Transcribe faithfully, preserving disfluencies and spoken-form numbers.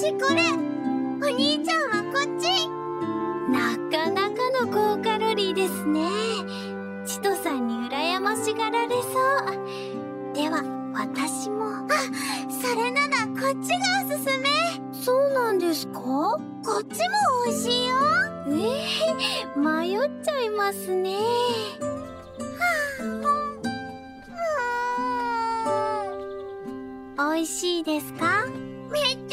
私これ。お兄ちゃんはこっち。 なかなかの高カロリーですね。チトさんに羨ましがられそう。では私も。 あ、それならこっちがおすすめ。 そうなんですか？こっちも美味しいよ。 えー、迷っちゃいますね。 はあ、 美味しいですか？ めっ